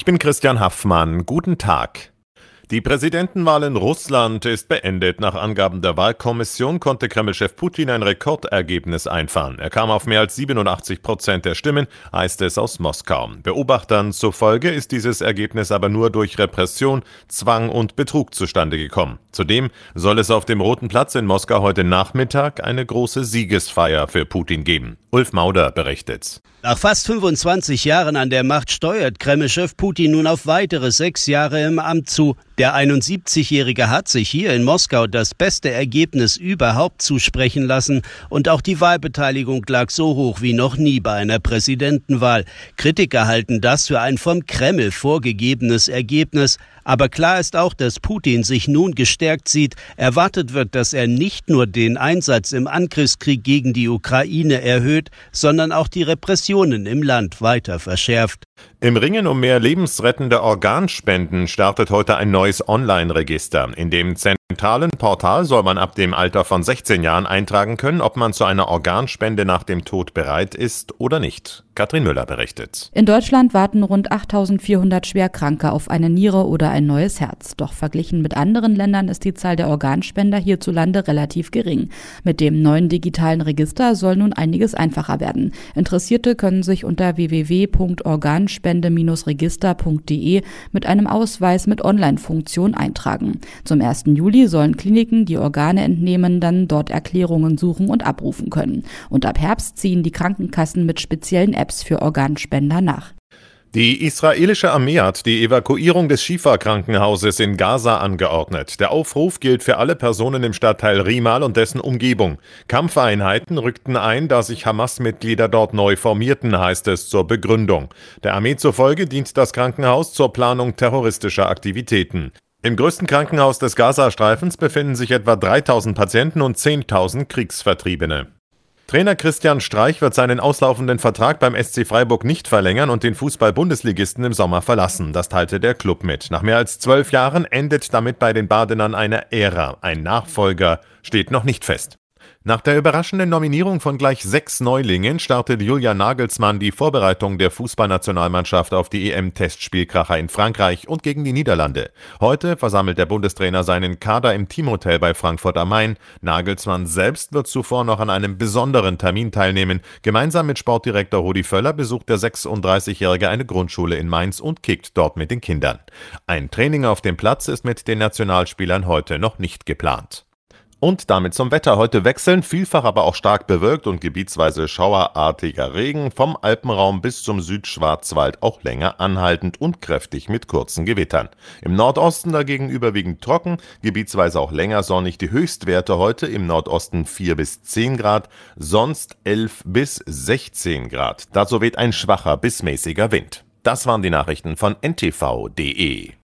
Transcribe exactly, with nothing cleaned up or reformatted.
Ich bin Christian Haffmann. Guten Tag. Die Präsidentenwahl in Russland ist beendet. Nach Angaben der Wahlkommission konnte Kreml-Chef Putin ein Rekordergebnis einfahren. Er kam auf mehr als siebenundachtzig Prozent der Stimmen, heißt es aus Moskau. Beobachtern zufolge ist dieses Ergebnis aber nur durch Repression, Zwang und Betrug zustande gekommen. Zudem soll es auf dem Roten Platz in Moskau heute Nachmittag eine große Siegesfeier für Putin geben. Ulf Mauder berichtet. Nach fast fünfundzwanzig Jahren an der Macht steuert Kreml-Chef Putin nun auf weitere sechs Jahre im Amt zu. Der einundsiebzigjährige hat sich hier in Moskau das beste Ergebnis überhaupt zusprechen lassen und auch die Wahlbeteiligung lag so hoch wie noch nie bei einer Präsidentenwahl. Kritiker halten das für ein vom Kreml vorgegebenes Ergebnis. Aber klar ist auch, dass Putin sich nun gestärkt sieht. Erwartet wird, dass er nicht nur den Einsatz im Angriffskrieg gegen die Ukraine erhöht, sondern auch die Repressionen im Land weiter verschärft. Im Ringen um mehr lebensrettende Organspenden startet heute ein neues Online-Register. In dem zentralen Portal soll man ab dem Alter von sechzehn Jahren eintragen können, ob man zu einer Organspende nach dem Tod bereit ist oder nicht. Katrin Müller berichtet. In Deutschland warten rund achttausendvierhundert Schwerkranke auf eine Niere oder ein neues Herz. Doch verglichen mit anderen Ländern ist die Zahl der Organspender hierzulande relativ gering. Mit dem neuen digitalen Register soll nun einiges einfacher werden. Interessierte können sich unter w w w punkt organspende Bindestrich register punkt de mit einem Ausweis mit Online-Funktion eintragen. Zum ersten Juli sollen Kliniken, die Organe entnehmen, dann dort Erklärungen suchen und abrufen können. Und ab Herbst ziehen die Krankenkassen mit speziellen Apps für Organspender nach. Die israelische Armee hat die Evakuierung des Schifa-Krankenhauses in Gaza angeordnet. Der Aufruf gilt für alle Personen im Stadtteil Rimal und dessen Umgebung. Kampfeinheiten rückten ein, da sich Hamas-Mitglieder dort neu formierten, heißt es zur Begründung. Der Armee zufolge dient das Krankenhaus zur Planung terroristischer Aktivitäten. Im größten Krankenhaus des Gazastreifens befinden sich etwa dreitausend Patienten und zehntausend Kriegsvertriebene. Trainer Christian Streich wird seinen auslaufenden Vertrag beim S C Freiburg nicht verlängern und den Fußball-Bundesligisten im Sommer verlassen. Das teilte der Club mit. Nach mehr als zwölf Jahren endet damit bei den Badenern eine Ära. Ein Nachfolger steht noch nicht fest. Nach der überraschenden Nominierung von gleich sechs Neulingen startet Julian Nagelsmann die Vorbereitung der Fußballnationalmannschaft auf die E M-Testspielkracher in Frankreich und gegen die Niederlande. Heute versammelt der Bundestrainer seinen Kader im Teamhotel bei Frankfurt am Main. Nagelsmann selbst wird zuvor noch an einem besonderen Termin teilnehmen. Gemeinsam mit Sportdirektor Rudi Völler besucht der sechsunddreißigjährige eine Grundschule in Mainz und kickt dort mit den Kindern. Ein Training auf dem Platz ist mit den Nationalspielern heute noch nicht geplant. Und damit zum Wetter. Heute wechseln, vielfach aber auch stark bewölkt und gebietsweise schauerartiger Regen. Vom Alpenraum bis zum Südschwarzwald auch länger anhaltend und kräftig mit kurzen Gewittern. Im Nordosten dagegen überwiegend trocken, gebietsweise auch länger sonnig. Die Höchstwerte heute im Nordosten vier bis zehn Grad, sonst elf bis sechzehn Grad. Dazu weht ein schwacher bis mäßiger Wind. Das waren die Nachrichten von N T V punkt de.